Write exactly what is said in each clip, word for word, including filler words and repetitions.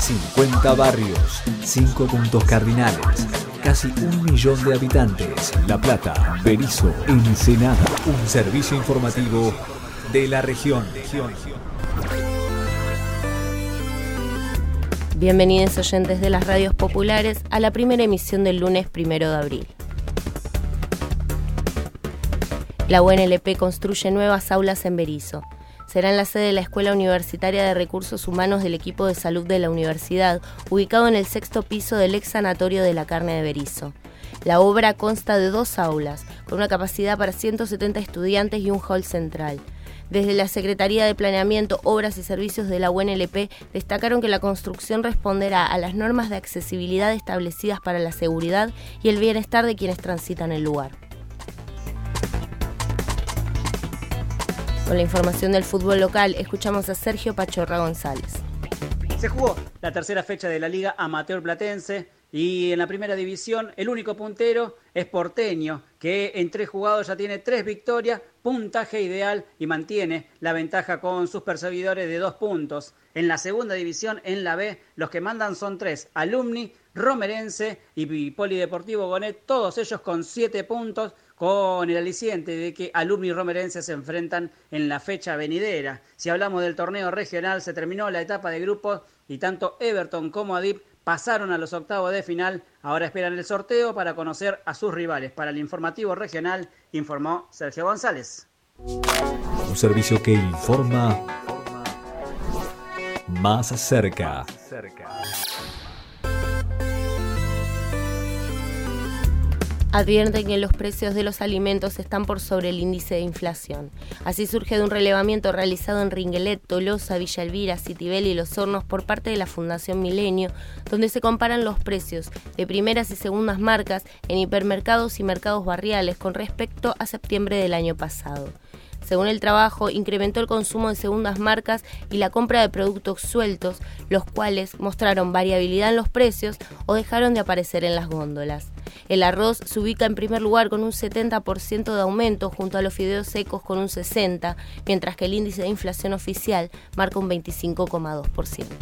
cincuenta barrios, cinco puntos cardinales, casi un millón de habitantes. La Plata, Berisso, Ensenada. Un servicio informativo de la región. Bienvenidos oyentes de las radios populares a la primera emisión del lunes primero de abril. La U N L P construye nuevas aulas en Berisso. Será en la sede de la Escuela Universitaria de Recursos Humanos del Equipo de Salud de la Universidad, ubicado en el sexto piso del ex Sanatorio de la Carne de Berisso. La obra consta de dos aulas, con una capacidad para ciento setenta estudiantes y un hall central. Desde la Secretaría de Planeamiento, Obras y Servicios de la U N L P destacaron que la construcción responderá a las normas de accesibilidad establecidas para la seguridad y el bienestar de quienes transitan el lugar. Con la información del fútbol local, escuchamos a Sergio Pachorra González. Se jugó la tercera fecha de la Liga Amateur Platense y en la primera división el único puntero es Porteño, que en tres jugados ya tiene tres victorias, puntaje ideal y mantiene la ventaja con sus perseguidores de dos puntos. En la segunda división, en la B, los que mandan son tres: Alumni, Romerense y Polideportivo Gonet, todos ellos con siete puntos, con el aliciente de que Alumni y Romerense se enfrentan en la fecha venidera. Si hablamos del torneo regional, se terminó la etapa de grupos y tanto Everton como Adip pasaron a los octavos de final. Ahora esperan el sorteo para conocer a sus rivales. Para el informativo regional, informó Sergio González. Un servicio que informa más cerca. Advierten que los precios de los alimentos están por sobre el índice de inflación. Así surge de un relevamiento realizado en Ringuelet, Tolosa, Villa Elvira, Citibel y Los Hornos por parte de la Fundación Milenio, donde se comparan los precios de primeras y segundas marcas en hipermercados y mercados barriales con respecto a septiembre del año pasado. Según el trabajo, incrementó el consumo de segundas marcas y la compra de productos sueltos, los cuales mostraron variabilidad en los precios o dejaron de aparecer en las góndolas. El arroz se ubica en primer lugar con un setenta por ciento de aumento junto a los fideos secos con un sesenta por ciento, mientras que el índice de inflación oficial marca un veinticinco coma dos por ciento.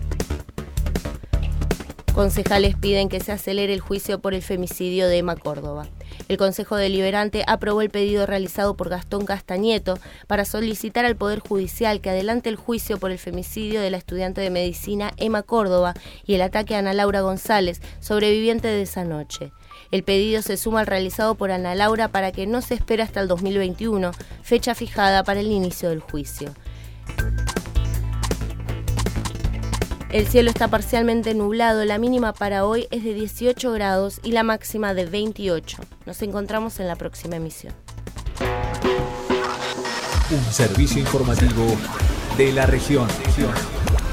Concejales piden que se acelere el juicio por el femicidio de Emma Córdoba. El Consejo Deliberante aprobó el pedido realizado por Gastón Castañeto para solicitar al Poder Judicial que adelante el juicio por el femicidio de la estudiante de medicina Emma Córdoba y el ataque a Ana Laura González, sobreviviente de esa noche. El pedido se suma al realizado por Ana Laura para que no se espere hasta el dos mil veintiuno, fecha fijada para el inicio del juicio. El cielo está parcialmente nublado, la mínima para hoy es de dieciocho grados y la máxima de veintiocho. Nos encontramos en la próxima emisión. Un servicio informativo de la región.